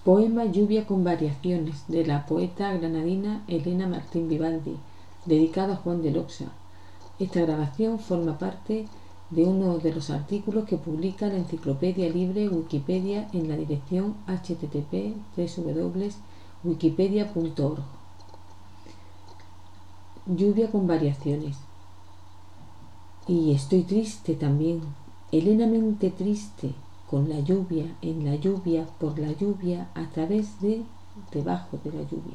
Poema Lluvia con variaciones, de la poeta granadina Elena Martín Vivaldi, dedicado a Juan de Loxa. Esta grabación forma parte de uno de los artículos que publica la enciclopedia libre Wikipedia en la dirección http://wikipedia.org. Lluvia con variaciones. Y estoy triste también, helenamente triste, con la lluvia, en la lluvia, por la lluvia, a través de, debajo de la lluvia.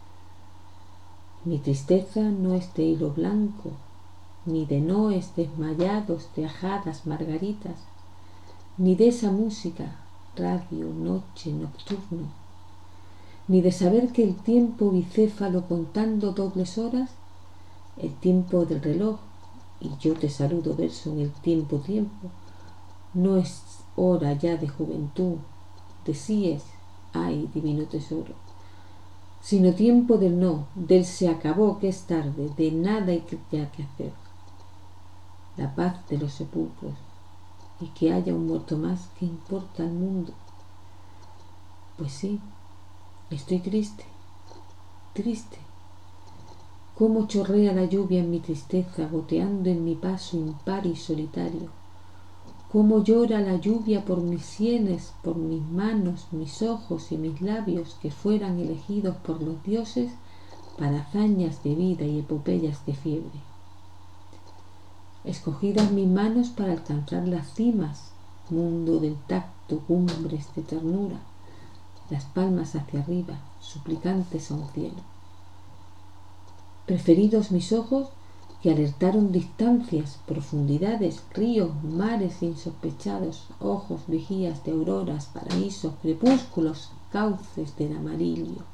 Mi tristeza no es de hilo blanco, ni de noes desmayados de ajadas margaritas, ni de esa música, radio, noche, nocturno, ni de saber que el tiempo bicéfalo contando dobles horas, el tiempo del reloj, y yo te saludo verso en el tiempo, no es hora ya de juventud, de síes, ay, divino tesoro, sino tiempo del no, del se acabó que es tarde, de nada hay ya que hacer. La paz de los sepulcros, y que haya un muerto más que importa al mundo. Pues sí, estoy triste, triste. Cómo chorrea la lluvia en mi tristeza, goteando en mi paso impar y solitario. Cómo llora la lluvia por mis sienes, por mis manos, mis ojos y mis labios que fueran elegidos por los dioses para hazañas de vida y epopeyas de fiebre. Escogidas mis manos para alcanzar las cimas, mundo del tacto, cumbres de ternura, las palmas hacia arriba, suplicantes a un cielo. Preferidos mis ojos que alertaron distancias, profundidades, ríos, mares insospechados, ojos vigías de auroras, paraísos, crepúsculos, cauces del amarillo.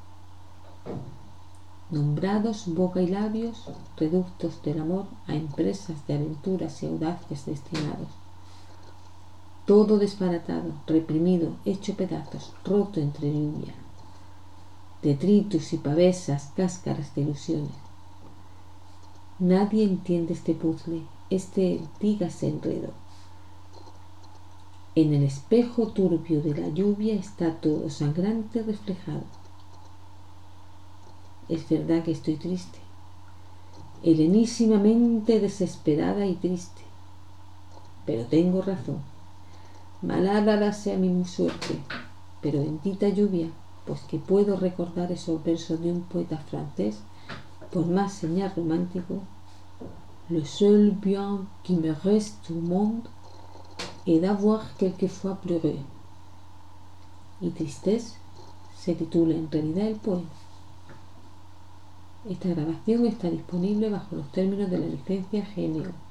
Nombrados boca y labios, reductos del amor a empresas de aventuras y audaces destinados. Todo desbaratado, reprimido, hecho pedazos, roto entre lluvia. Detritus y pavesas, cáscaras de ilusiones. Nadie entiende este puzzle, dígase enredo. En el espejo turbio de la lluvia está todo sangrante reflejado. Es verdad que estoy triste, helenísimamente desesperada y triste, pero tengo razón. Malhadada sea mi suerte, pero bendita lluvia, pues que puedo recordar esos versos de un poeta francés, por más señal romántico: Le seul bien qui me reste au monde est d'avoir quelquefois pleuré. Y Tristesse se titula en realidad el poema. Esta grabación está disponible bajo los términos de la licencia GNU.